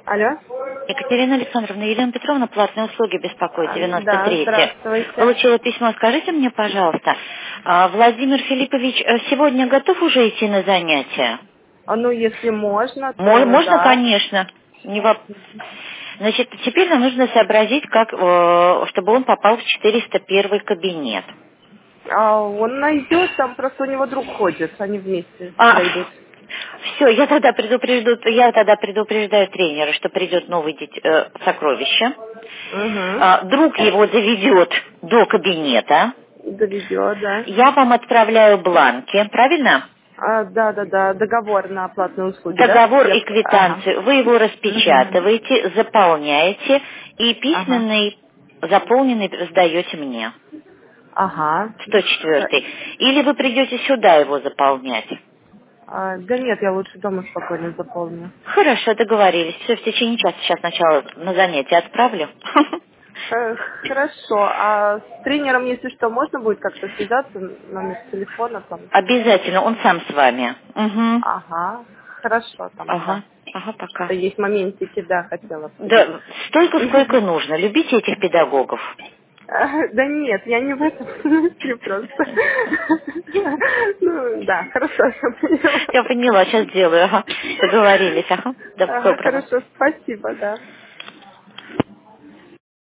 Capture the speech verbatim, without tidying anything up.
Алло? Екатерина Александровна, Елена Петровна, платные услуги беспокоит, А, девяносто Да, третье. здравствуйте. Получила письмо, скажите мне, пожалуйста, а, Владимир Филиппович э, сегодня готов уже идти на занятия? А, ну, если можно, Мо- то Можно, да. конечно. Не воп- Значит, теперь нам нужно сообразить, как, э, чтобы он попал в четыреста первый кабинет. А он найдет, там просто у него друг ходит, они вместе А, пройдут. все, я тогда предупрежду, я тогда предупреждаю тренера, что придет новый дит- э, сокровище. Угу. А, друг его доведет до кабинета. Доведет, да. Я вам отправляю бланки, правильно? А, да, да, да, договор на платные услуги, да? Договор Я... и Ага. квитанцию. Вы его Угу. распечатываете, заполняете и Ага. письменный, заполненный сдаете мне. Ага. сто Х- четвёртый. Или вы придете сюда его заполнять. а, да нет, я лучше дома спокойно заполню. Хорошо, договорились. Все, в течение часа сейчас сначала на занятие отправлю. Х- Хорошо. А с тренером, если что, можно будет как-то связаться, номер телефона там? Обязательно, он сам с вами. Угу. Ага, хорошо там, да. Ага, ага, пока. Что есть моментики, да, хотела обсудить. Да, столько, сколько нужно. Любите этих педагогов? А, Да нет, я не в этом смысле просто. Ну, да, хорошо, я поняла. Я поняла, сейчас сделаю. Ага. Договорились. Ага. До Ага, доброго. хорошо, спасибо, да.